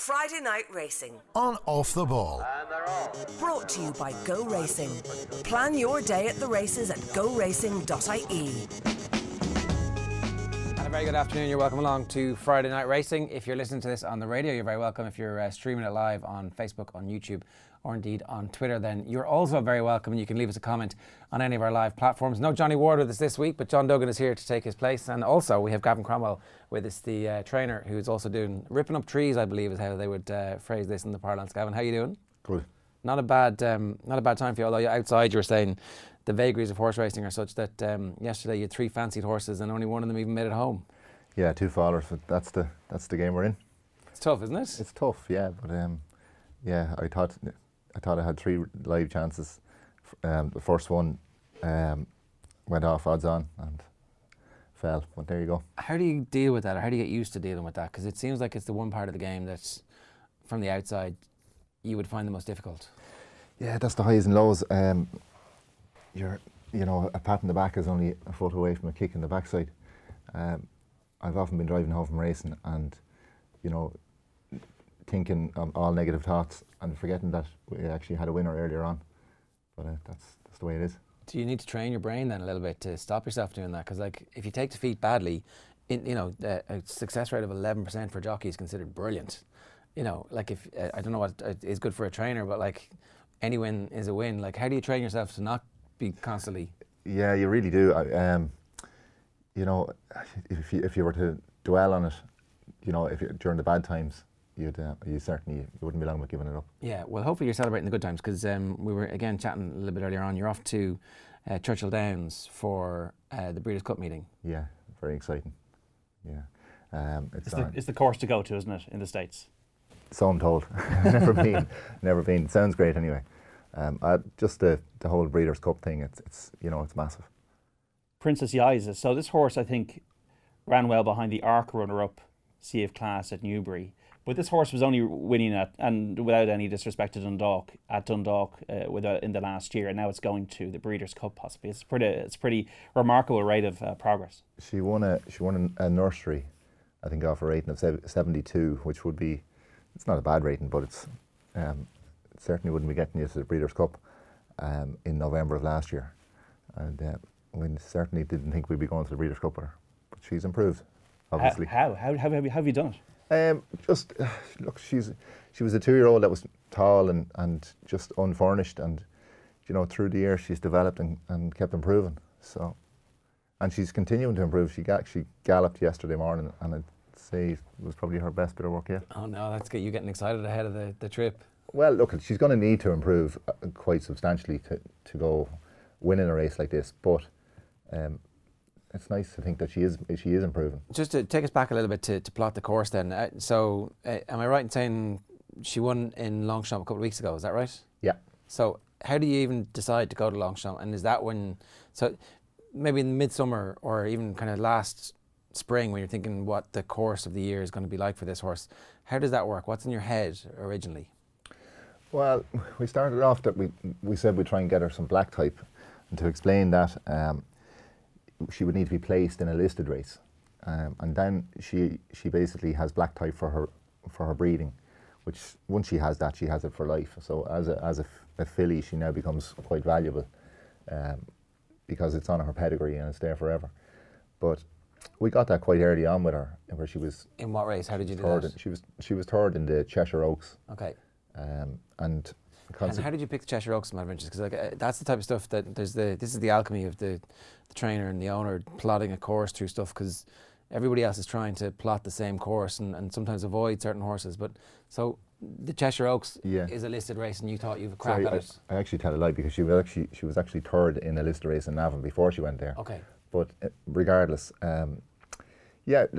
Friday Night Racing on Off the Ball. brought to you by Go Racing. Plan your day at the races at goracing.ie. And a very good afternoon. You're welcome along to Friday Night Racing. If you're listening to this on the radio, you're very welcome. If you're streaming it live on Facebook, on YouTube, or indeed on Twitter, then you're also very welcome, and you can leave us a comment on any of our live platforms. No Johnny Ward with us this week, but John Duggan is here to take his place. And also we have Gavin Cromwell with us, the trainer, who's also doing ripping up trees, I believe is how they would phrase this in the parlance. Gavin, how you doing? Good. Not a bad time for you, although outside you were saying the vagaries of horse racing are such that yesterday you had 3 fancied horses and only one of them even made it home. Yeah, 2 fallers, but that's the game we're in. It's tough, isn't it? It's tough, yeah, but I thought I had 3 live chances. The first one went off odds on and fell, but there you go. How do you deal with that, or how do you get used to dealing with that? Because it seems like it's the one part of the game that's, from the outside, you would find the most difficult. Yeah, that's the highs and lows. A pat in the back is only a foot away from a kick in the backside. I've often been driving home from racing and, thinking all negative thoughts and forgetting that we actually had a winner earlier on. But that's the way it is. Do you need to train your brain then a little bit to stop yourself doing that? Because if you take defeat badly, a success rate of 11% for jockey is considered brilliant. I don't know what is good for a trainer, but any win is a win. How do you train yourself to not be constantly? Yeah, you really do. If you were to dwell on it, during the bad times, you wouldn't be long about giving it up. Yeah, well, hopefully you're celebrating the good times, because we were again chatting a little bit earlier on. You're off to Churchill Downs for the Breeders' Cup meeting. Yeah, very exciting. Yeah, it's the course to go to, isn't it, in the States? So I'm told. Never been. It sounds great anyway. Just the whole Breeders' Cup thing. It's massive. Princess Yaiza. So this horse, I think, ran well behind the ARC runner-up, Sea of Class at Newbury. But this horse was only winning and without any disrespect to Dundalk, in the last year, and now it's going to the Breeders' Cup possibly. It's pretty remarkable rate of progress. She won a nursery, I think, off a rating of 72, which would be, it's not a bad rating, but it certainly wouldn't be getting you to the Breeders' Cup in November of last year. And we certainly didn't think we'd be going to the Breeders' Cup with her, but she's improved, obviously. How have you done it? Look, she was a 2-year-old that was tall and just unfurnished, and through the year she's developed and kept improving. So, and she's continuing to improve. She galloped yesterday morning, and I'd say it was probably her best bit of work yet. Oh no, that's good. You getting excited ahead of the trip? Well, look, she's going to need to improve quite substantially to go winning a race like this, but. It's nice to think that she is improving. Just to take us back a little bit to plot the course then. Am I right in saying she won in Longchamp a couple of weeks ago, is that right? Yeah. So how do you even decide to go to Longchamp? And is that when, so maybe in midsummer or even kind of last spring when you're thinking what the course of the year is going to be like for this horse, how does that work? What's in your head originally? Well, we started off that we said we'd try and get her some black type, and to explain that, she would need to be placed in a listed race, and then she basically has black type for her breeding, which once she has that, she has it for life. So as a filly, she now becomes quite valuable because it's on her pedigree and it's there forever. But we got that quite early on with her, where she was. In what race? How did you do that? She was third in the Cheshire Oaks. Okay. And how did you pick the Cheshire Oaks, from Adventures? Because that's the type of stuff that this is the alchemy of the trainer and the owner plotting a course through stuff, because everybody else is trying to plot the same course and sometimes avoid certain horses. But so the Cheshire Oaks is a listed race, and you thought you've a crack at it. I actually tell a lie, because she was actually third in a listed race in Navan before she went there. Okay. But regardless, they're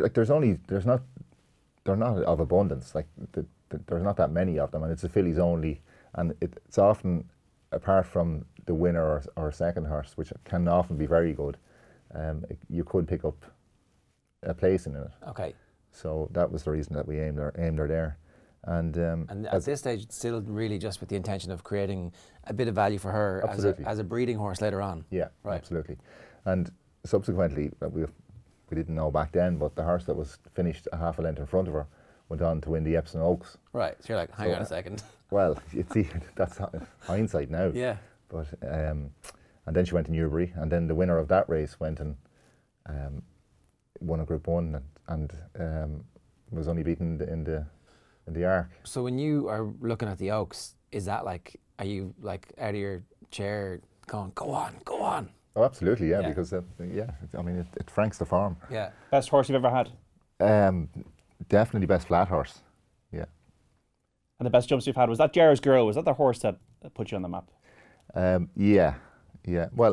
not of abundance. There's not that many of them, and it's the fillies only. And it's often, apart from the winner or second horse, which can often be very good, you could pick up a place in it. Okay. So that was the reason that we aimed her there. And at this stage, it's still really just with the intention of creating a bit of value for her as a breeding horse later on. Yeah, right. Absolutely. And subsequently, we didn't know back then, but the horse that was finished a half a length in front of her went on to win the Epsom Oaks. Right. So you're like, hang So, on a second. Well, that's hindsight now. Yeah. But and then she went to Newbury, and then the winner of that race went and won a Group 1 and was only beaten in the Arc. So when you are looking at the Oaks, is that like, are you like out of your chair going, go on, go on? Oh, absolutely, yeah, Yeah. because I mean, it franks the farm. Yeah. Best horse you've ever had? Definitely best flat horse. Yeah. And the best jumps you've had? Was that Jarrah's Girl? Was that the horse that put you on the map? Yeah. Well,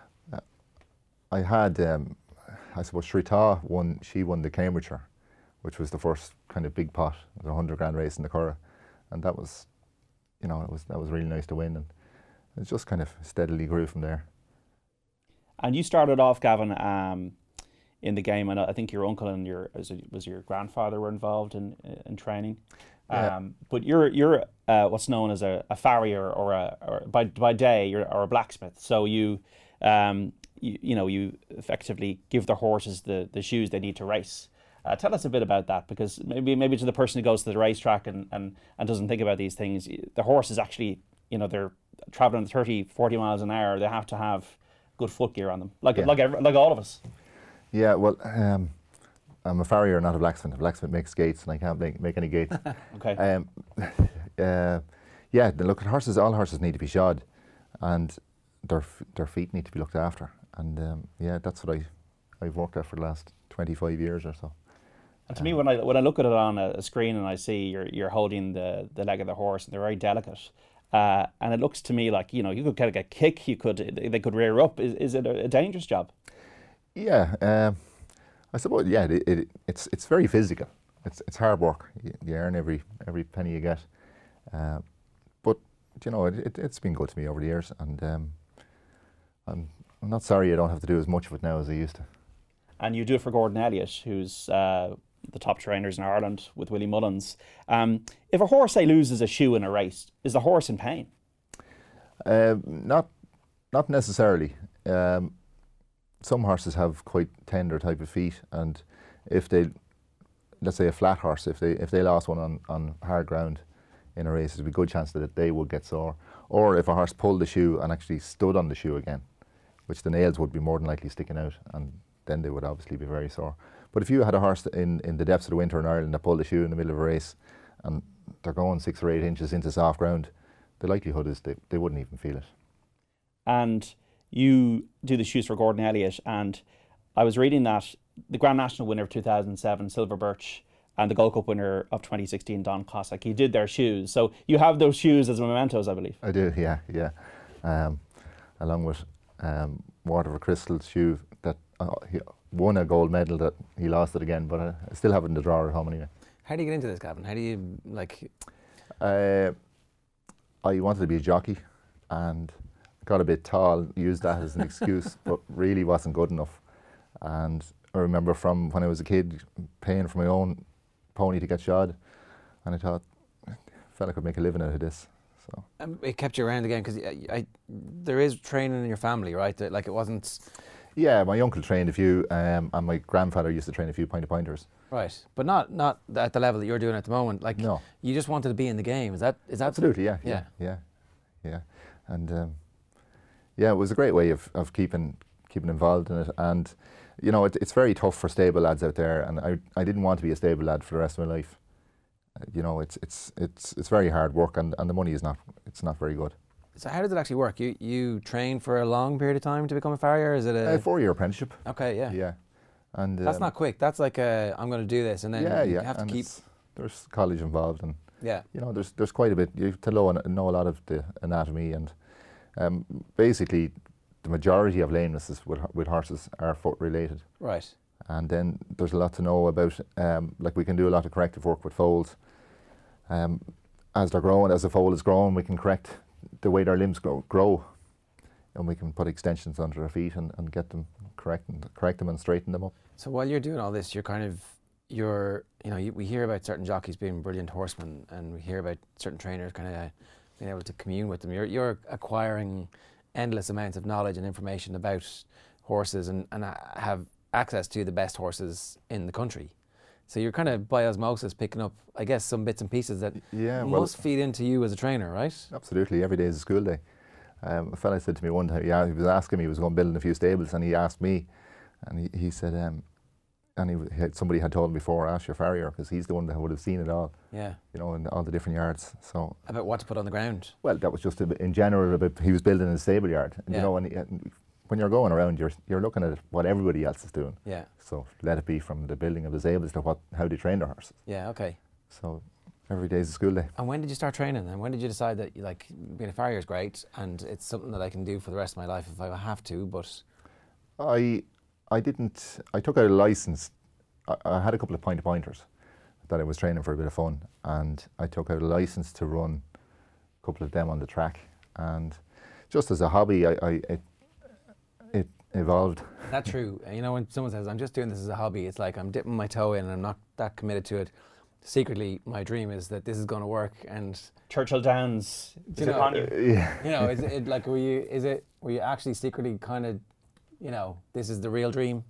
I had, I suppose Shrita won. She won the Cambridgeshire, which was the first kind of big pot, the 100 grand race in the Curragh, and that was, that was really nice to win, and it just kind of steadily grew from there. And you started off, Gavin, in the game, and I think your uncle and your grandfather were involved in training. Yeah. But you're what's known as a farrier or by day or a blacksmith. So you effectively give the horses the shoes they need to race. Tell us a bit about that, because maybe to the person who goes to the racetrack and doesn't think about these things, the horse is actually, they're traveling 30, 40 miles an hour. They have to have good footgear on them, like all of us. Yeah, well, I'm a farrier, not a blacksmith. A blacksmith makes gates, and I can't make any gates. Okay. Yeah, look, horses. All horses need to be shod, and their feet need to be looked after. And yeah, that's what I've worked at for the last 25 years or so. And to me, when I look at it on a screen and I see you're holding the leg of the horse, and they're very delicate, and it looks to me like you could get a kick, they could rear up. Is it a dangerous job? Yeah, I suppose. Yeah, it's very physical. It's hard work. You earn every penny you get. But it's been good to me over the years, and I'm not sorry I don't have to do as much of it now as I used to. And you do it for Gordon Elliott, who's the top trainers in Ireland with Willie Mullins. If a horse, say, loses a shoe in a race, is the horse in pain? Not necessarily. Some horses have quite tender type of feet, and if let's say a flat horse, if they lost one on hard ground in a race, there's a good chance that they would get sore. Or if a horse pulled the shoe and actually stood on the shoe again, which the nails would be more than likely sticking out, and then they would obviously be very sore. But if you had a horse in the depths of the winter in Ireland that pulled the shoe in the middle of a race, and they're going 6 or 8 inches into soft ground, the likelihood is they wouldn't even feel it. And you do the shoes for Gordon Elliott, and I was reading that the Grand National winner of 2007, Silver Birch, and the Gold Cup winner of 2016, Don Cossack, you did their shoes. So you have those shoes as mementos, I believe. I do, yeah. Along with Waterford Crystal's shoe that he won a gold medal, that he lost it again, but I still have it in the drawer at home anyway. How do you get into this, Gavin? How do you I wanted to be a jockey, and got a bit tall, used that as an excuse, but really wasn't good enough. And I remember from when I was a kid paying for my own pony to get shod, and I thought, I felt I could make a living out of this. So it kept you around again, because there is training in your family, right? Like it wasn't. Yeah, my uncle trained a few, and my grandfather used to train a few pointers. Right, but not at the level that you're doing at the moment. Like, no, you just wanted to be in the game. Is that absolutely? Yeah. And yeah, it was a great way of keeping involved in it. And it's very tough for stable lads out there, and I didn't want to be a stable lad for the rest of my life. It's very hard work, and the money is not very good. So how does it actually work? You train for a long period of time to become a farrier? Is it a 4-year apprenticeship? Okay, yeah. Yeah, and that's not quick. That's like I'm going to do this, and then you have to keep. There's college involved, and yeah, there's quite a bit. You have to know a lot of the anatomy, and basically the majority of lamenesses with horses are foot related. Right. And then there's a lot to know about. Like we can do a lot of corrective work with foals. As they're growing, as the foal is growing, we can correct the way their limbs grow, and we can put extensions under their feet and get them correct them and straighten them up. So while you're doing all this, we hear about certain jockeys being brilliant horsemen, and we hear about certain trainers kind of being able to commune with them. You're acquiring endless amounts of knowledge and information about horses, and have access to the best horses in the country. So you're kind of by osmosis picking up, I guess, some bits and pieces that Yeah, well, must feed into you as a trainer, right? absolutely. Every day is a school day. A fella said to me one time, yeah, he was asking me, he was going building a few stables, and he asked me, and he said, somebody had told him before, ask your farrier, because he's the one that would have seen it all, Yeah. you know, in all the different yards. So, About what to put on the ground. well, that was just in general about he was building a stable yard, and Yeah. you know, and when you're going around, you're looking at what everybody else is doing. Yeah. So let it be from the building of the stables to how they train their horses. Yeah, okay. So every day is a school day. And when did you start training? And when did you decide that like being a farrier is great and it's something that I can do for the rest of my life if I have to? But I took out a license. I had a couple of pointers that I was training for a bit of fun, and I took out a license to run a couple of them on the track. And just as a hobby, it evolved. that's true. You know, when someone says I'm just doing this as a hobby, it's like I'm dipping my toe in and I'm not that committed to it. Secretly, my dream is that this is going to work. And Churchill Downs, is it on you? Yeah. you know, is it like were you actually secretly kind of, you know, this is the real dream?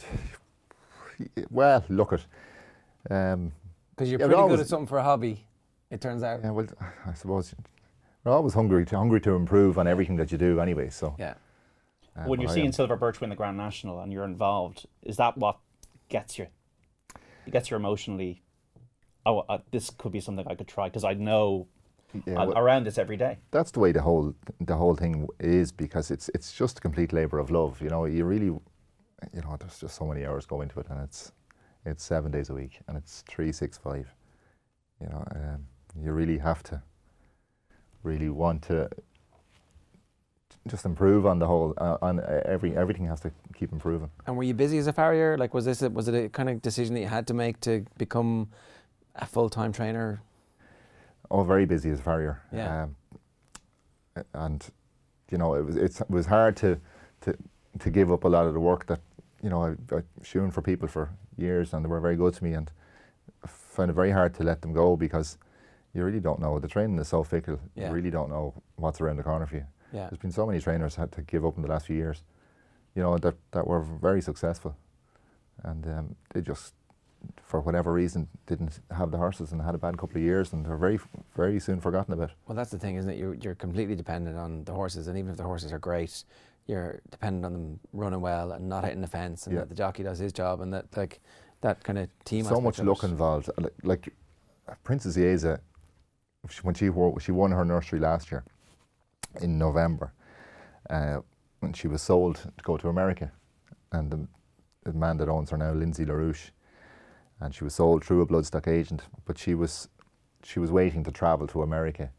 Well, look at. Because you're Yeah, pretty always- good at something for a hobby, it turns out. Yeah, well, I suppose we're always hungry to improve on everything that you do anyway. So Yeah. When but you're I seeing am. Silver Birch win the Grand National and you're involved, is that what gets you? It gets you emotionally. Oh, this could be something I could try because I know Yeah, I'm well, around this every day. that's the way the whole thing is, because it's just a complete labour of love. You know, you really, you know, there's just so many hours go into it, and it's 7 days a week, and it's 365. You know, you really have to really want to just improve on the whole. Everything has to keep improving. And were you busy as a farrier? Like, was it a kind of decision that you had to make to become a full-time trainer? Oh, very busy as a farrier. Yeah. And you know, it was hard to give up a lot of the work that, you know, I shown for people for years, and they were very good to me, and I found it very hard to let them go, because you really don't know. The training is so fickle. Yeah. You really don't know what's around the corner for you. Yeah. There's been so many trainers had to give up in the last few years, you know, that were very successful, and they just, for whatever reason, didn't have the horses and had a bad couple of years, and they're very, very soon forgotten about. Well, that's the thing, isn't it? You're completely dependent on the horses, and even if the horses are great, you're dependent on them running well and not hitting the fence, and Yeah. that the jockey does his job, and that like that kind of team. So aspect much of luck it. involved. Like Princess Yeza, when she won her nursery last year in November, when she was sold to go to America, and the man that owns her now, Lindsay LaRouche, and she was sold through a bloodstock agent, but she was waiting to travel to America.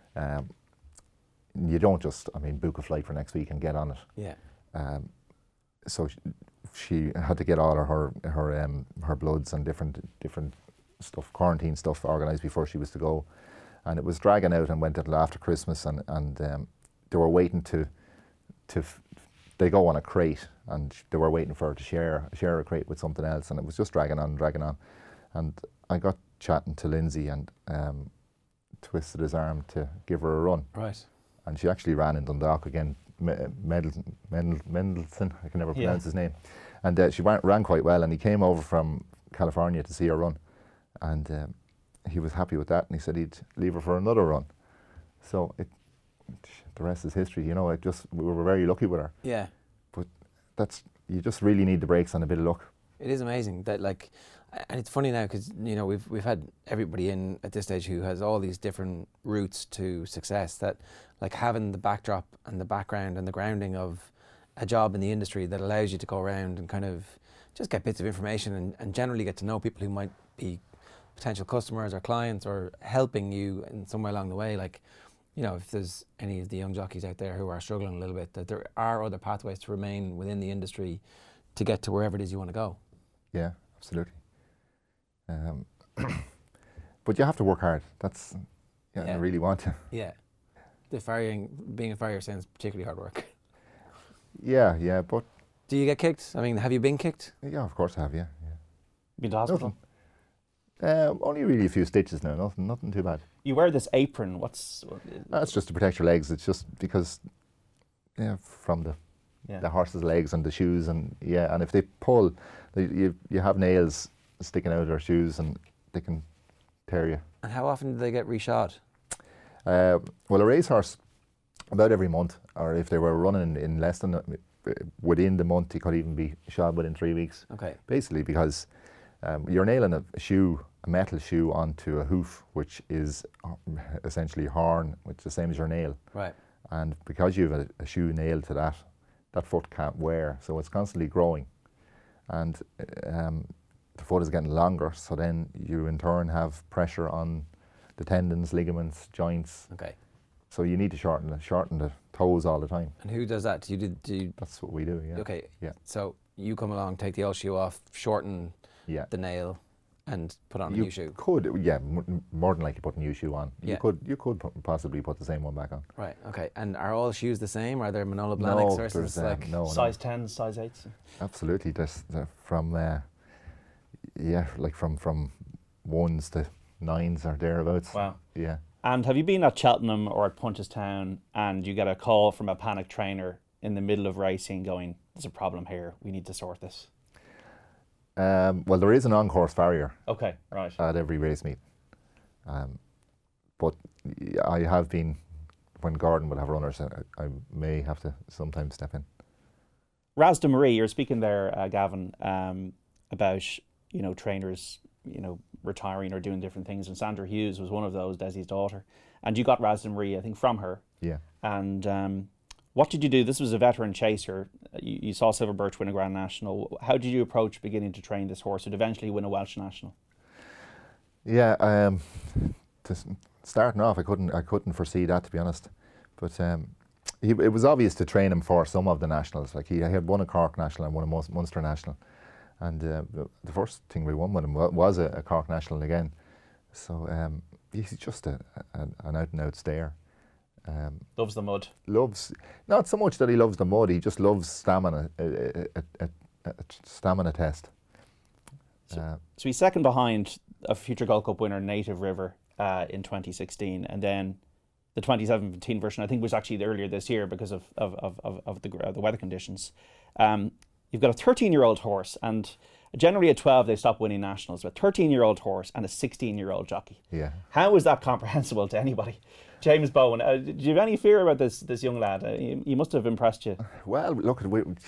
You don't just, book a flight for next week and get on it. Yeah. So she had to get all her bloods and different stuff, quarantine stuff, organised before she was to go, and it was dragging out, and went until after Christmas, and they were waiting they go on a crate, and they were waiting for her to share a crate with something else, and it was just dragging on, and I got chatting to Lindsay and twisted his arm to give her a run, Right. and she actually ran in Dundalk again. Mendelssohn, I can never pronounce his name, and she ran quite well, and he came over from California to see her run, and he was happy with that, and he said he'd leave her for another run. So the rest is history. You know, we were very lucky with her, Yeah. but you just really need the brakes on a bit of luck. It is amazing that, like, and it's funny now because, you know, we've had everybody in at this stage who has all these different routes to success, that like having the backdrop and the background and the grounding of a job in the industry that allows you to go around and kind of just get bits of information and generally get to know people who might be potential customers or clients or helping you in some way along the way. Like, you know, if there's any of the young jockeys out there who are struggling a little bit, that there are other pathways to remain within the industry to get to wherever it is you want to go. Yeah, absolutely. But you have to work hard. Yeah. I really want to. Yeah. Being a farrier sounds particularly hard work. Yeah, but Do you get kicked? I mean, have you been kicked? yeah, of course I have. Yeah. Been to hospital? Only really a few stitches now. Nothing too bad. You wear this apron. That's just to protect your legs. It's just because, from the horse's legs and the shoes, and if they pull, you have nails sticking out of their shoes, and they can tear you. And how often do they get reshod? Well, a racehorse, about every month, or if they were running in less than within the month, he could even be shod within 3 weeks. Okay. Basically, because you're nailing a metal shoe onto a hoof, which is essentially horn, which is the same as your nail. Right. And because you have a shoe nailed to that foot can't wear, so it's constantly growing. And the foot is getting longer, so then you in turn have pressure on the tendons, ligaments, joints. Okay. So you need to shorten the toes all the time. And who does that? Do you? That's what we do, yeah. Okay. Yeah. So you come along, take the old shoe off, shorten Yeah. the nail, and put on a You new shoe. could, yeah, more than likely put a new shoe on. Yeah. You could possibly put the same one back on. Right. Okay. And are all shoes the same? Are there Manolo Blahniks versus there's, like? no, Size 10s, size 8s. absolutely. There's from like from 1s to 9s or thereabouts. Wow. Yeah. And have you been at Cheltenham or at Punchestown and you get a call from a panic trainer in the middle of racing going, there's a problem here, we need to sort this? Well, there is an on-course farrier Okay, right. at every race meet. But I have been, when Gordon would have runners, I may have to sometimes step in. Raz de Marie, you're speaking there, Gavin, about, trainers, retiring or doing different things. And Sandra Hughes was one of those, Desi's daughter. And you got Raz de Marie, I think, from her. Yeah. And what did you do? This was a veteran chaser. You saw Silver Birch win a Grand National. How did you approach beginning to train this horse who'd eventually win a Welsh National? Yeah, starting off, I couldn't foresee that, to be honest. But it was obvious to train him for some of the nationals. Like he had won a Cork National and won a Munster National, and the first thing we won with him was a Cork National again. So he's just an out and out stayer. Loves the mud. Loves, not so much that he loves the mud. He just loves stamina, a stamina test. So he's second behind a future Gold Cup winner, Native River, in 2016, and then the 2017 version, I think, was actually earlier this year because of the weather conditions. You've got a 13-year-old horse, and generally at 12 they stop winning nationals, but a 13-year-old horse and a 16-year-old jockey. Yeah. How is that comprehensible to anybody? James Bowen, do you have any fear about this young lad? He must have impressed you. Well, look,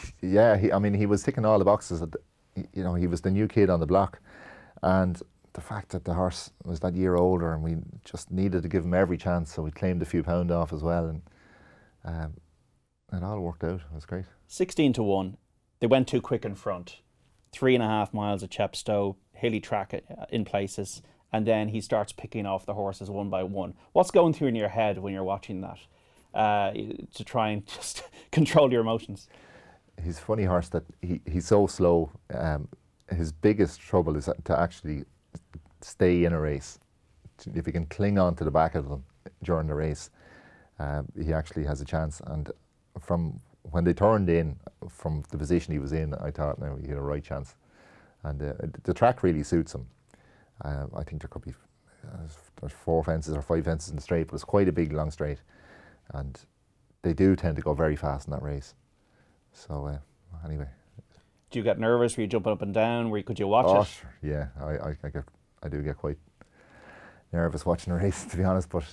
he was ticking all the boxes. He was the new kid on the block, and the fact that the horse was that year older, and we just needed to give him every chance, so we claimed a few pound off as well, and it all worked out. It was great. 16-1. They went too quick in front. 3.5 miles of Chepstow, hilly track in places, and then he starts picking off the horses one by one. What's going through in your head when you're watching that to try and just control your emotions? He's a funny horse that he's so slow. His biggest trouble is to actually stay in a race. If he can cling on to the back of them during the race, he actually has a chance. And from when they turned in, from the position he was in, I thought, no, he had a right chance. And the track really suits him. I think there could be there's 4 fences or 5 fences in the straight, but it's quite a big long straight, and they do tend to go very fast in that race. So anyway. Do you get nervous? Were you jumping up and down? Could you watch it? Sure. Yeah, I do get quite nervous watching a race, to be honest. But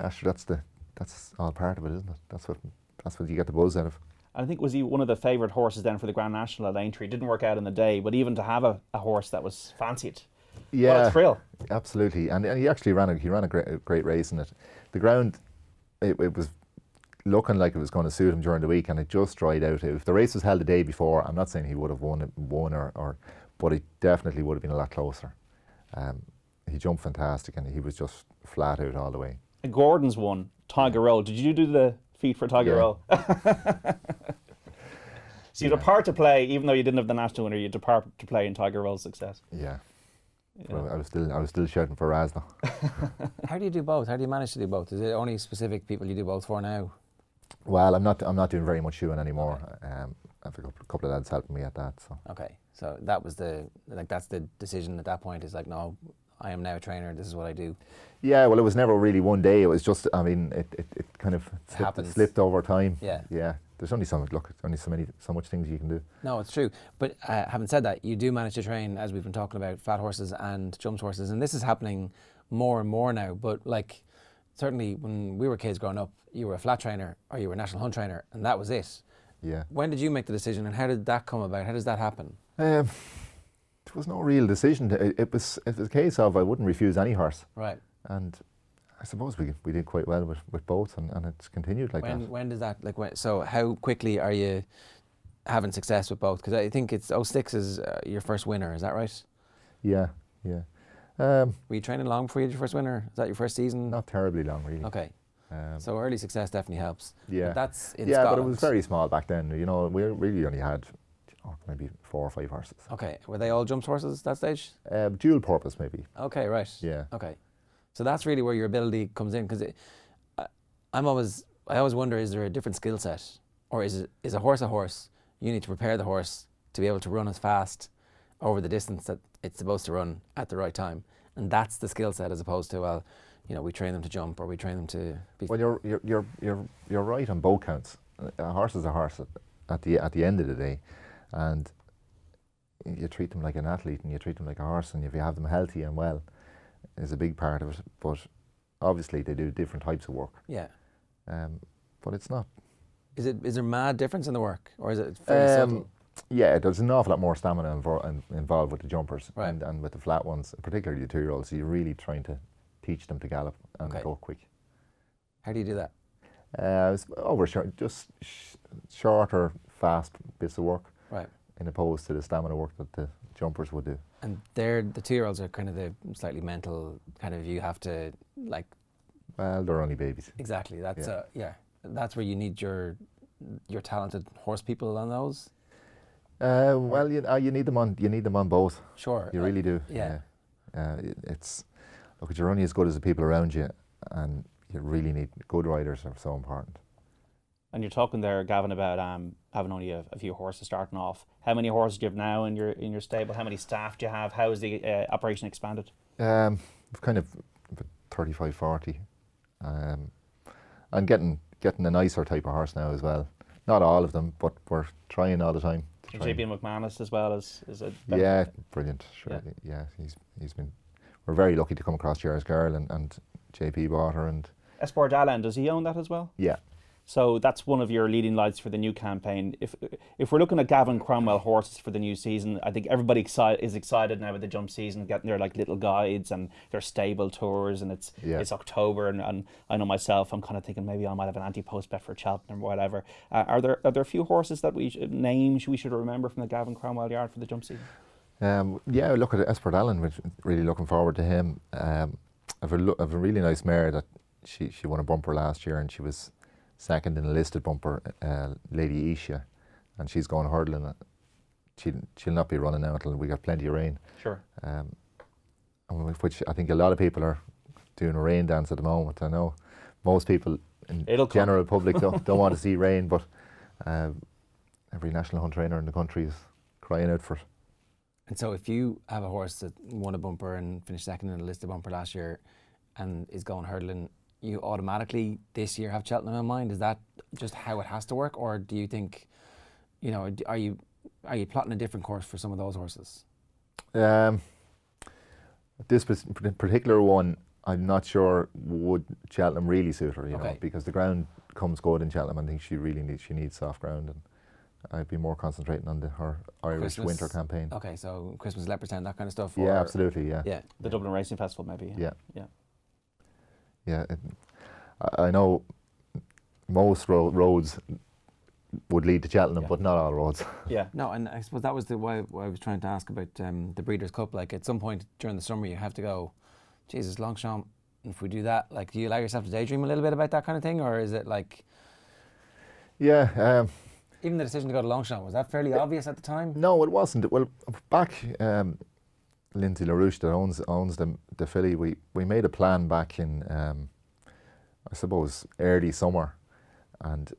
that's all part of it, isn't it? That's what you get the buzz out of. I think, was he one of the favoured horses then for the Grand National at Aintree? It didn't work out in the day, but even to have a horse that was fancied. Yeah, well, it's thrill. Absolutely, and he actually ran a great race in it. The ground, it was looking like it was going to suit him during the week, and it just dried out. If the race was held the day before, I'm not saying he would have won but it definitely would have been a lot closer. He jumped fantastic, and he was just flat out all the way. Gordon's won, Tiger Roll. Did you do the feat for Tiger Roll? So you had a part to play, even though you didn't have the national winner. You had a part to play in Tiger Roll's success. Yeah. Well, I was still shouting for Raz though. How do you do both? How do you manage to do both? Is it only specific people you do both for now? Well, I'm not doing very much shoeing anymore. Okay. I have a couple of lads helping me at that. So. Okay, so that was that's the decision at that point. Is like, no, I am now a trainer. This is what I do. Yeah, well, it was never really one day. It was just, it kind of slipped over time. Yeah. Yeah. there's only so much things you can do. No, it's true. But having said that, you do manage to train, as we've been talking about, flat horses and jumps horses, and this is happening more and more now. But like, certainly when we were kids growing up, you were a flat trainer or you were a national hunt trainer, and that was it. Yeah. When did you make the decision, and how did that come about? How does that happen? There was no real decision. It was a case of I wouldn't refuse any horse. Right. And I suppose we did quite well with both, and it's continued like that. When does that, so how quickly are you having success with both? Because I think it's 06 is your first winner, is that right? Yeah. Were you training long before you had your first winner? Is that your first season? Not terribly long, really. Okay. So early success definitely helps. Yeah. But that's in Scotland. But it Scotland. was very small back then. You know, we really only had maybe 4 or 5 horses. Okay. Were they all jumps horses at that stage? Dual purpose, maybe. Okay, right. Yeah. Okay. So that's really where your ability comes in, because I always wonder, is there a different skill set, or is a horse a horse? You need to prepare the horse to be able to run as fast over the distance that it's supposed to run at the right time, and that's the skill set, as opposed to, well, you know, we train them to jump or we train them to be. Well, you're right on both counts. A horse is a horse at the end of the day, and you treat them like an athlete and you treat them like a horse, and if you have them healthy and well, is a big part of it. But obviously they do different types of work. Yeah. But it's not. Is there mad difference in the work, or is it fairly subtle? Yeah, there's an awful lot more stamina involved with the jumpers, Right. and with the flat ones, particularly the 2-year-olds. So you're really trying to teach them to gallop and Okay. go quick. How do you do that? Just shorter, fast bits of work, Right. in opposed to the stamina work that the jumpers would do. And the 2-year-olds are kind of the slightly mental kind of, you have to, like, Well, they're only babies. exactly. That's Yeah. That's where you need your talented horse people on those. Well, you need them on. You need them on both. Sure. You really do. Yeah. Look, you're only as good as the people around you, and you really need good riders. Are so important. And you're talking there, Gavin, about having only a few horses starting off. How many horses do you have now in your stable? How many staff do you have? How is the operation expanded? We've kind of 35, 40. And getting a nicer type of horse now as well. Not all of them, but we're trying all the time. JP McManus as well as a Yeah, brilliant. Sure. Yeah, he's been. We're very lucky to come across Jerry's Girl and JP bought her, and Esport Allen, does he own that as well? yeah. So that's one of your leading lights for the new campaign. If we're looking at Gavin Cromwell horses for the new season, I think everybody is excited now with the jump season, getting their like little guides and their stable tours, and it's October, and I know myself, I'm kind of thinking maybe I might have an anti-post bet for Cheltenham or whatever. Are there a few horses that we should remember from the Gavin Cromwell yard for the jump season? Yeah, look at Esport Allen. We're really looking forward to him. I've a really nice mare that she won a bumper last year, and she was second in a listed bumper, Lady Isha, and she's going hurdling. She'll not be running now until we got plenty of rain. Sure. Which I think a lot of people are doing a rain dance at the moment. I know most people in general public don't want to see rain, but every national hunt trainer in the country is crying out for it. And so if you have a horse that won a bumper and finished second in a listed bumper last year and is going hurdling, you automatically this year have Cheltenham in mind? Is that just how it has to work, or do you think, are you plotting a different course for some of those horses? This particular one, I'm not sure would Cheltenham really suit her, you know, because the ground comes good in Cheltenham. I think she needs soft ground, and I'd be more concentrating on her Irish winter campaign. Okay, so Christmas, Leopardstown, that kind of stuff. Yeah, absolutely. Yeah. Yeah. The Dublin Racing Festival, maybe. Yeah, I know most roads would lead to Cheltenham, but not all roads. Yeah. No, and I suppose that was why I was trying to ask about the Breeders' Cup. Like, at some point during the summer, you have to go, Jesus, Longchamp, if we do that, like, do you allow yourself to daydream a little bit about that kind of thing, or is it like... Yeah. Even the decision to go to Longchamp, was that fairly obvious at the time? No, it wasn't. Well, back... Lindsay LaRouche that owns the filly, we made a plan back in I suppose early summer, and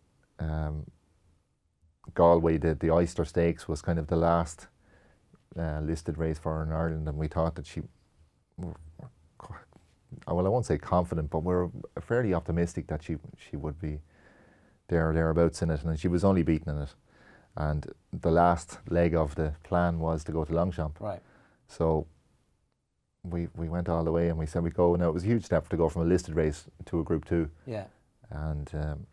Galway, the Oyster Stakes was kind of the last listed race for her in Ireland, and we thought that well, I won't say confident, but we're fairly optimistic that she would be thereabouts in it, and she was only beaten in it. And the last leg of the plan was to go to Longchamp. Right. So we went all the way, and we said we'd go. Now, it was a huge step to go from a listed race to a Group 2. Yeah. And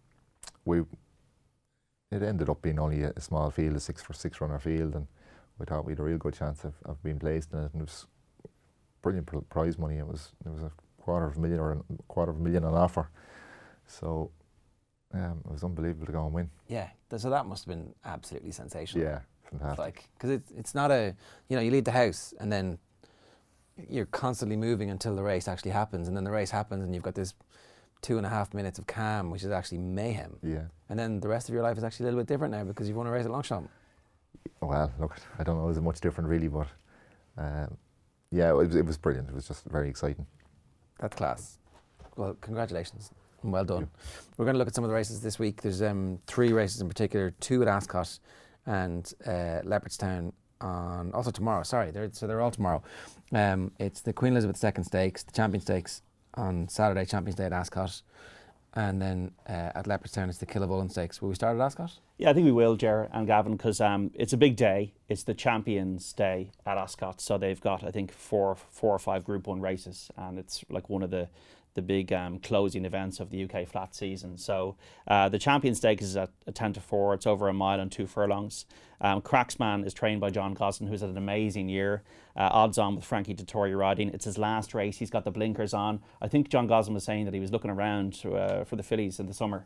it ended up being only a small field, a 6 runner field, and we thought we had a real good chance of being placed in it, and it was brilliant prize money. It was a $250,000 on offer, so it was unbelievable to go and win. Yeah, so that must have been absolutely sensational. Yeah, fantastic. Like, because it's not a, you leave the house and then you're constantly moving until the race actually happens, and then the race happens and you've got this 2.5 minutes of calm, which is actually mayhem. Yeah. And then the rest of your life is actually a little bit different now because you've won a race at Longchamp. Well, look, I don't know, is it much different really, but yeah, it was brilliant. It was just very exciting. That's class. Well, congratulations and well done. We're going to look at some of the races this week. There's 3 races in particular, 2 at Ascot and Leopardstown on also tomorrow. Sorry, they're all tomorrow. It's the Queen Elizabeth II Stakes, the Champion Stakes on Saturday, Champions Day at Ascot, and then at Leopardstown it's the Killavullen Stakes. Will we start at Ascot? Yeah, I think we will, Ger and Gavin, because it's a big day. It's the Champions Day at Ascot, so they've got, I think, four or five Group 1 races, and it's like one of the big closing events of the UK flat season. So the Champions Stakes is at 10 to 4. It's over a mile and 2 furlongs. Cracksman is trained by John Gosling, who's had an amazing year. Odds on with Frankie Dettori riding. It's his last race. He's got the blinkers on. I think John Gosling was saying that he was looking around for the fillies in the summer.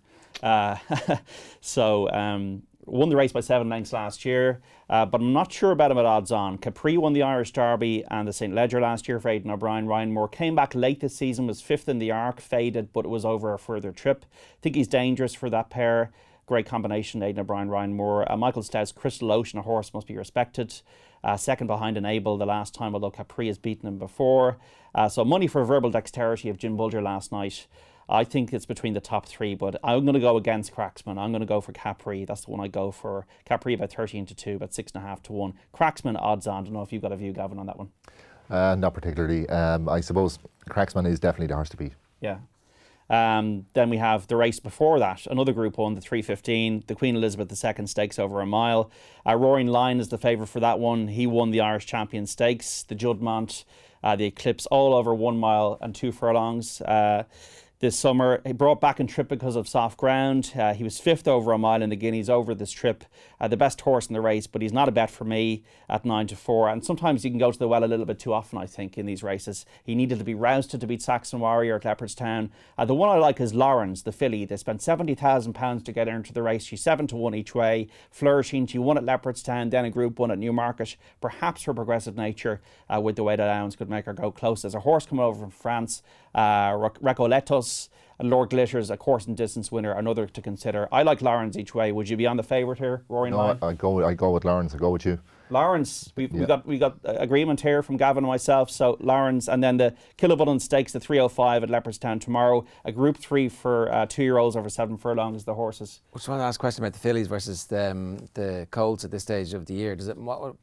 Won the race by 7 lengths last year, but I'm not sure about him at odds on. Capri won the Irish Derby and the St Leger last year for Aidan O'Brien. Ryan Moore came back late this season, was 5th in the Arc, faded, but it was over a further trip. I think he's dangerous for that pair. Great combination, Aidan O'Brien, Ryan Moore. Michael Stout's Crystal Ocean, a horse must be respected. Second behind Enable the last time, although Capri has beaten him before. So money for Verbal Dexterity of Jim Bulger last night. I think it's between the top 3, but I'm going to go against Cracksman. I'm going to go for Capri. That's the one I go for. Capri about 13 to 2, about 6.5 to 1. Cracksman odds on. I don't know if you've got a view, Gavin, on that one. Not particularly. I suppose Cracksman is definitely the horse to beat. Yeah. Then we have the race before that, another Group 1, the 3:15, the Queen Elizabeth II Stakes over a mile. Roaring Lion is the favourite for that one. He won the Irish Champion Stakes, the Juddmonte, the Eclipse, all over 1 mile and 2 furlongs. This summer, he brought back in trip because of soft ground. He was 5th over a mile in the Guineas over this trip. The best horse in the race, but he's not a bet for me at 9 to 4. And sometimes you can go to the well a little bit too often, I think, in these races. He needed to be rousted to beat Saxon Warrior at Leopardstown. The one I like is Lawrence, the filly. They spent £70,000 to get her into the race. She's 7 to 1 each way. Flourishing. She won at Leopardstown, then a Group 1 at Newmarket. Perhaps her progressive nature with the weight allowance could make her go close. There's a horse coming over from France, Recoletos. And Lord Glitters, a course and distance winner, another to consider. I like Lawrence each way. Would you be on the favourite here, Roaring Lion? I go with Lawrence. I go with you. Lawrence, we got agreement here from Gavin and myself. So Lawrence, and then the Killavullen Stakes, the 3:05 at Leopardstown tomorrow. A Group 3 for 2-year-olds over 7 furlongs. The horses. I just want to ask a question about the fillies versus the colts at this stage of the year. Does it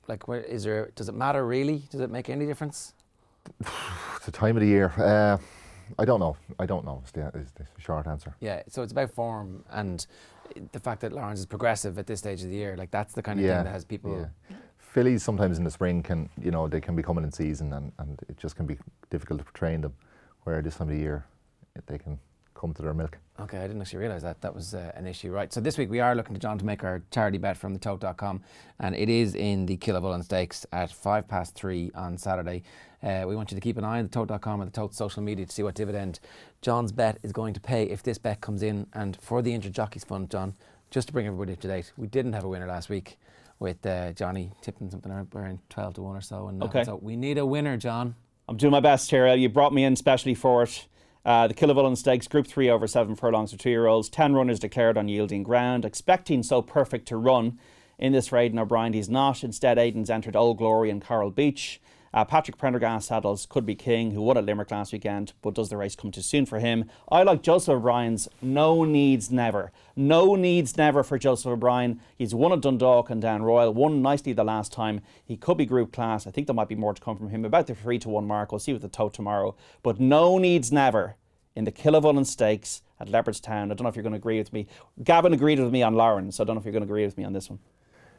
matter really? Does it make any difference? It's the time of the year. I don't know. Is the short answer. Yeah, so it's about form and the fact that Lawrence is progressive at this stage of the year. Like, that's the kind of thing that has people. Yeah. Fillies sometimes in the spring they can be coming in season and it just can be difficult to train them. Where this time of the year they can come to their milk. Okay, I didn't actually realise that was an issue. Right, so this week we are looking to John to make our charity bet from the tote.com, and it is in the Killavullen Stakes at 3:05 on Saturday. We want you to keep an eye on the tote.com and the Tote social media to see what dividend John's bet is going to pay if this bet comes in. And for the Injured Jockeys Fund, John, just to bring everybody up to date, we didn't have a winner last week with Johnny tipping something around 12 to 1 or so. And okay. So we need a winner, John. I'm doing my best here. You brought me in specially for it. The Killavullen Stakes, Group 3 over 7 furlongs for 2-year-olds. 10 runners declared on yielding ground. Expecting So Perfect to run in this raid. Aidan O'Brien, he's not. Instead, Aidan's entered Old Glory and Coral Beach. Patrick Prendergast saddles Could Be King, who won at Limerick last weekend, but does the race come too soon for him? I like Joseph O'Brien's No Needs Never. No Needs Never for Joseph O'Brien. He's won at Dundalk and Down Royal, won nicely the last time. He could be group class. I think there might be more to come from him. About the 3 to 1 mark. We'll see with the tote tomorrow. But No Needs Never in the Killavullen Stakes at Leopardstown. I don't know if you're going to agree with me. Gavin agreed with me on Lauren, so I don't know if you're going to agree with me on this one.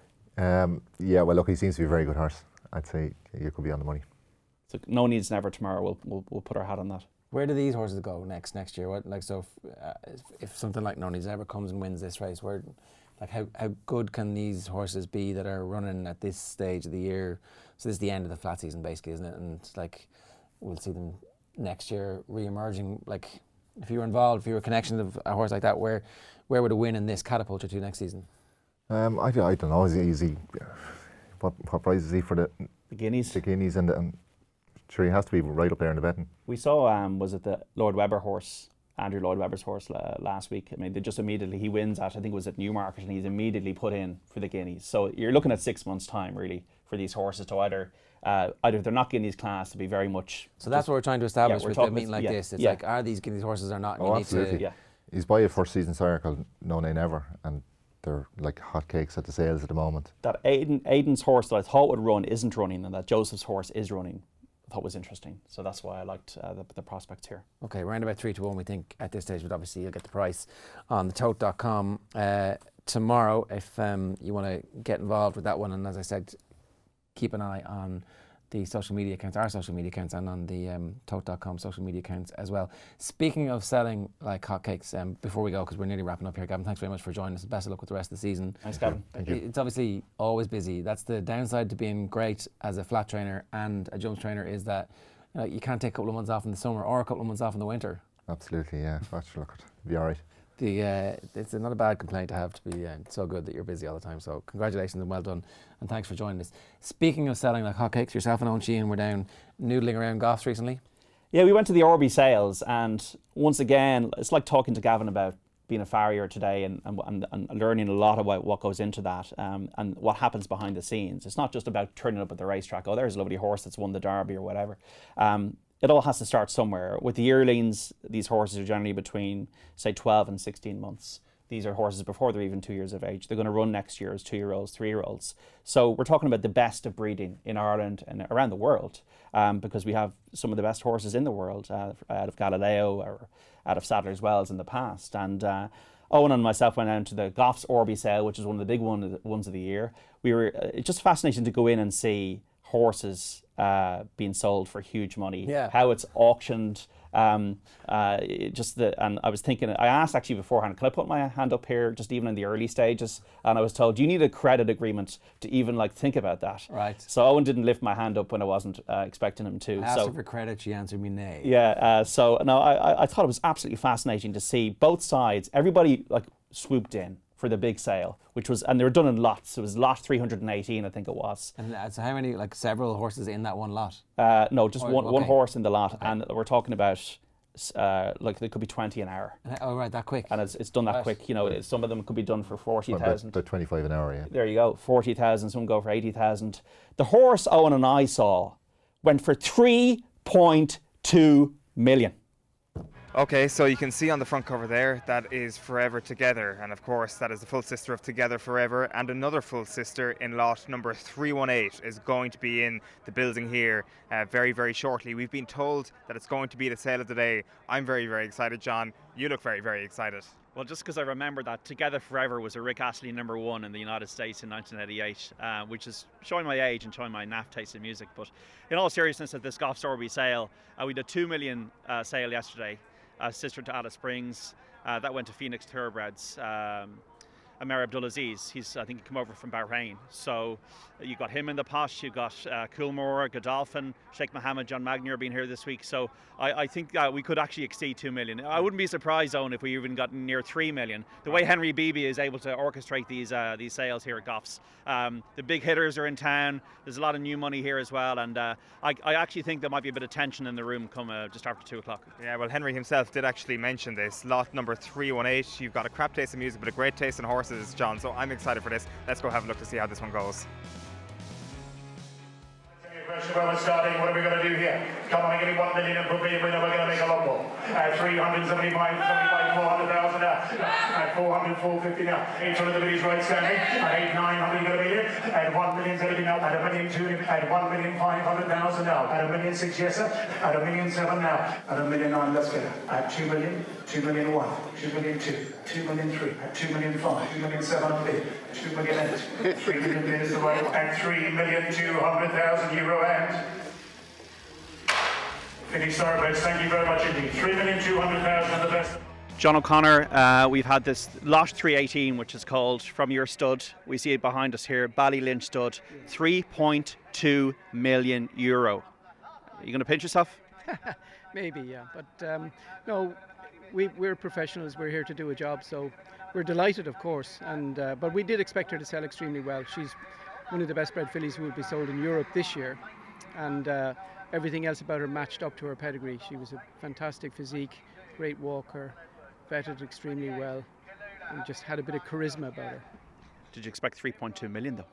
Yeah, well, look, he seems to be a very good horse. I'd say you could be on the money. So No Needs Never tomorrow. We'll put our hat on that. Where do these horses go next year? What if something like No Needs Never comes and wins this race, where how good can these horses be that are running at this stage of the year? So this is the end of the flat season, basically, isn't it? And we'll see them next year re-emerging. If you were involved, if you were a connection of a horse like that, where would a win in this catapult you to next season? I don't know. Is he what price is he for the Guineas? The Guineas, and sure, he has to be right up there in the betting. We saw was it the Lord Webber horse, Andrew Lloyd Webber's horse last week. I mean, they just immediately, he wins at, I think it was at Newmarket, and he's immediately put in for the Guineas. So you're looking at 6 months' time, really, for these horses to either if they're not Guineas class, to be very much. So that's what we're trying to establish with a meeting like this. It's are these Guineas horses or not? And Oh, absolutely. He's by a first season sire called No Nay Never, and they're like hotcakes at the sales at the moment. That Aidan's horse that I thought would run isn't running, and that Joseph's horse is running, I thought was interesting. So that's why I liked the prospects here. Okay, round about 3-1 we think at this stage, but obviously you'll get the price on the tote.com tomorrow if you want to get involved with that one. And as I said, keep an eye on the social media accounts, our social media accounts, and on the tote.com social media accounts as well. Speaking of selling like hotcakes, before we go, because we're nearly wrapping up here, Gavin, thanks very much for joining us. Best of luck with the rest of the season. Thanks, Gavin. Thank you. It's obviously always busy. That's the downside to being great as a flat trainer and a jumps trainer, is that you can't take a couple of months off in the summer or a couple of months off in the winter. Absolutely, yeah. Look, it'll be all right. It's not a bad complaint to have, to be so good that you're busy all the time. So congratulations and well done, and thanks for joining us. Speaking of selling like hotcakes, yourself and Owen Sheehan were down noodling around Goffs recently. Yeah, we went to the Orby sales, and once again, it's like talking to Gavin about being a farrier today and learning a lot about what goes into that and what happens behind the scenes. It's not just about turning up at the racetrack, oh, there's a lovely horse that's won the Derby or whatever. It all has to start somewhere. With the yearlings, these horses are generally between, say, 12 and 16 months. These are horses before they're even 2 years of age. They're going to run next year as 2-year-olds, 3-year-olds. So we're talking about the best of breeding in Ireland and around the world, because we have some of the best horses in the world out of Galileo or out of Sadler's Wells in the past. And Owen and myself went down to the Goffs Orby sale, which is one of the big ones of the year. It's just fascinating to go in and see horses being sold for huge money, how it's auctioned, and I was thinking, I asked actually beforehand, can I put my hand up here just even in the early stages? And I was told, do you need a credit agreement to even think about that? Right. So Owen didn't lift my hand up when I wasn't expecting him to. I asked her for credit, she answered me nay. Yeah, so no, I thought it was absolutely fascinating to see both sides, everybody swooped in for the big sale, and they were done in lots. It was lot 318, I think it was. And so how many, several horses in that one lot? No, just one horse in the lot, and we're talking about, there could be 20 an hour. Oh, right, that quick. And it's done that quick. Some of them could be done for 40,000. About 25 an hour, yeah. There you go, 40,000, some go for 80,000. The horse Owen and I saw went for 3.2 million. Okay, so you can see on the front cover there, that is Forever Together, and of course that is the full sister of Together Forever, and another full sister in lot number 318 is going to be in the building here very, very shortly. We've been told that it's going to be the sale of the day. I'm very, very excited. John, you look very, very excited. Well, just because I remember that Together Forever was a Rick Astley #1 in the United States in 1988, which is showing my age and showing my naff taste in music. But in all seriousness, at this Goffs Orby sale, we did a 2 million sale yesterday. Sister to Alice Springs, that went to Phoenix Thoroughbreds. Amer Abdulaziz, I think he came over from Bahrain. So you got him in the pot, you got Coolmore, Godolphin, Sheikh Mohammed, John Magnier being here this week. So I think we could actually exceed 2 million. I wouldn't be surprised, Owen, if we even got near 3 million. The way Henry Beebe is able to orchestrate these sales here at Goffs. The big hitters are in town. There's a lot of new money here as well. And I actually think there might be a bit of tension in the room come just after 2 o'clock. Yeah, well, Henry himself did actually mention this. Lot number 318, you've got a crap taste in music, but a great taste in horses, John. So I'm excited for this. Let's go have a look to see how this one goes. Question while we're starting, what are we going to do here? Come on, give me 1 million and put me in winner. We're going to make a lot more. At 375, 400,000 now. At 400, 450 now. 800 the bidders right standing. At 8, 900 going to be it. At 1 million going to be now. At a million 2. At 1,500,000 now. At a million 6, yes sir. At a million 7 now. At a million 9, let's get it. At 2 million, 2 million 1, 2 million 2, 2 million 3. At 2 million 5, 2 million 7 on bid. 2 million 8. 3 million bid is the way. At 3,200,000 euro and. Finish Thoroughbreds, thank you very much indeed. 3,200,000 and the best. John O'Connor, we've had this Lot 318, which is called From Your Stud. We see it behind us here, Ballylynch Stud, €3.2 million. Are you going to pinch yourself? Maybe, yeah. But no, we're professionals. We're here to do a job, so we're delighted, of course. And but we did expect her to sell extremely well. She's one of the best bred fillies who will be sold in Europe this year, and everything else about her matched up to her pedigree. She was a fantastic physique, great walker, vetted extremely well, and just had a bit of charisma about her. Did you expect 3.2 million though?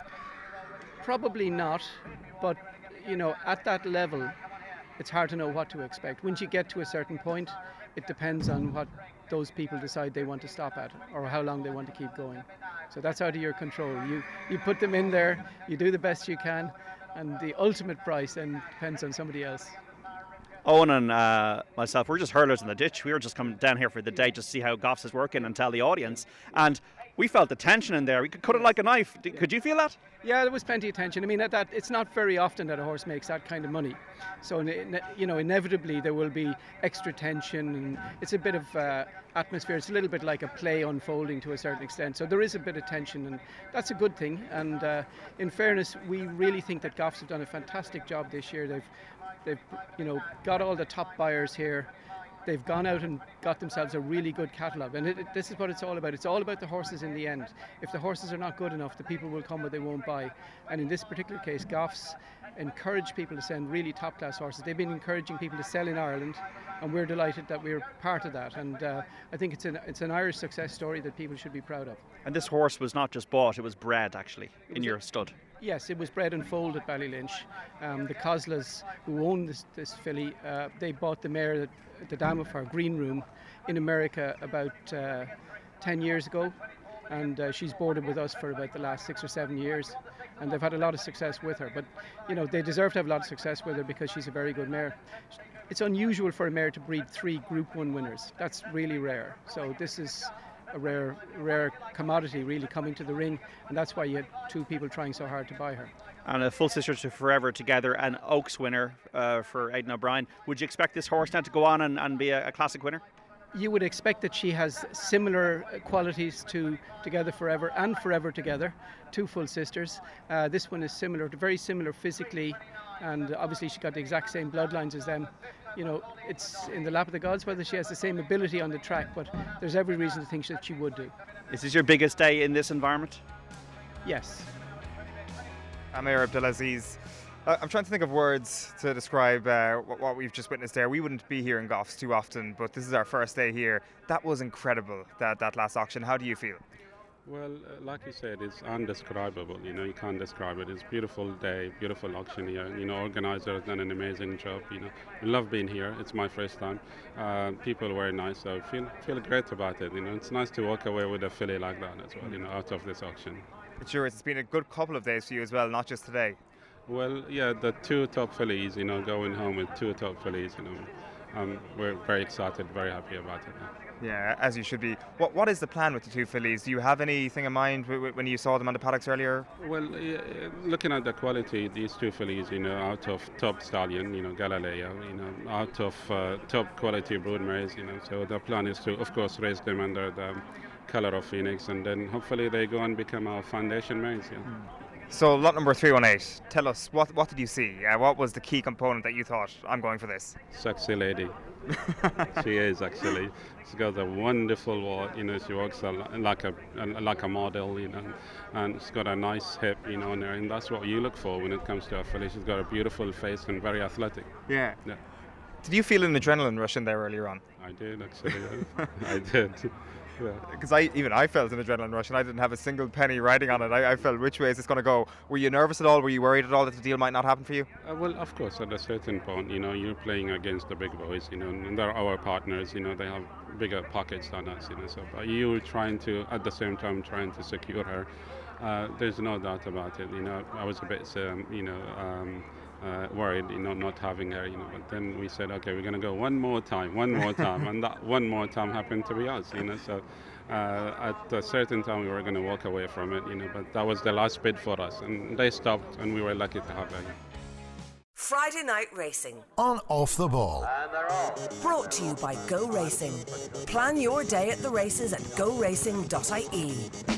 Probably not, but you know, at that level, it's hard to know what to expect. Once you get to a certain point, it depends on what those people decide they want to stop at, or how long they want to keep going. So that's out of your control. You put them in there, you do the best you can, and the ultimate price then depends on somebody else. Owen and myself, we're just hurlers in the ditch. We were just coming down here for the day just to see how Goffs is working and tell the audience. And we felt the tension in there. We could cut it like a knife. Could you feel that? Yeah, there was plenty of tension. I mean, that it's not very often that a horse makes that kind of money. So, you know, inevitably there will be extra tension, and it's a bit of atmosphere. It's a little bit like a play unfolding to a certain extent. So there is a bit of tension, and that's a good thing. And in fairness, we really think that Goffs have done a fantastic job this year. They've you know, got all the top buyers here. They've gone out and got themselves a really good catalogue, and this is what it's all about. It's all about the horses in the end. If the horses are not good enough, the people will come but they won't buy. And in this particular case, Goffs encourage people to send really top-class horses. They've been encouraging people to sell in Ireland, and we're delighted that we're part of that. And I think it's an Irish success story that people should be proud of. And this horse was not just bought, it was bred actually in your stud. Yes, it was bred and foaled at Ballylynch. The Coslas, who own this filly, they bought the mare at the dam of our green room in America about 10 years ago, and she's boarded with us for about the last 6 or 7 years, and they've had a lot of success with her. But you know, they deserve to have a lot of success with her because she's a very good mare. It's unusual for a mare to breed 3 Group 1 winners. That's really rare. So this is a rare commodity really coming to the ring, and that's why you had 2 people trying so hard to buy her. And a full sister to Forever Together, an Oaks winner for Aidan O'Brien. Would you expect this horse now to go on and be a classic winner? You would expect that she has similar qualities to Together Forever and Forever Together, 2 full sisters. This one is similar, very similar physically, and obviously she got the exact same bloodlines as them. You know, it's in the lap of the gods whether she has the same ability on the track, but there's every reason to think that she would do. Is this your biggest day in this environment? Yes. Amir Abdelaziz, I'm trying to think of words to describe what we've just witnessed there. We wouldn't be here in Goffs too often, but this is our first day here. That was incredible, that last auction. How do you feel? Well, like you said, it's undescribable. You know, you can't describe it. It's a beautiful day, beautiful auction here. You know, organizer has done an amazing job. You know, we love being here. It's my first time. People are very nice, so feel great about it. You know, it's nice to walk away with a filly like that as well. You know, out of this auction. Sure, it's been a good couple of days for you as well, not just today. Well, yeah, the 2 top fillies. You know, going home with 2 top fillies. You know, we're very excited, very happy about it. Yeah, as you should be. What is the plan with the 2 fillies? Do you have anything in mind when you saw them on the paddocks earlier? Well, looking at the quality, these 2 fillies, you know, out of top stallion, you know, Galileo, you know, out of top quality brood mares, you know. So the plan is to, of course, raise them under the colour of Phoenix, and then hopefully they go and become our foundation mares. Yeah. So lot number 318, tell us, what did you see? What was the key component that you thought, I'm going for this? Sexy lady. She is actually. She's got a wonderful walk, you know, she walks like a model, you know, and she's got a nice hip, you know, on her, and that's what you look for when it comes to a filly. She's got a beautiful face and very athletic. Yeah. Did you feel an adrenaline rush in there earlier on? I did actually. I did. Yeah. Because I felt an adrenaline rush and I didn't have a single penny riding on it. I felt, which way is this going to go? Were you nervous at all? Were you worried at all that the deal might not happen for you? Well, of course, at a certain point, you're playing against the big boys, and they're our partners, they have bigger pockets than us, so but you trying to, at the same time, trying to secure her. There's no doubt about it, I was a bit, worried, not having her, but then we said, okay, we're going to go one more time, and that one more time happened to be us, so at a certain time we were going to walk away from it, but that was the last bid for us, and they stopped, and we were lucky to have her. Friday Night Racing on Off the Ball. Brought to you by Go Racing. Plan your day at the races at goracing.ie.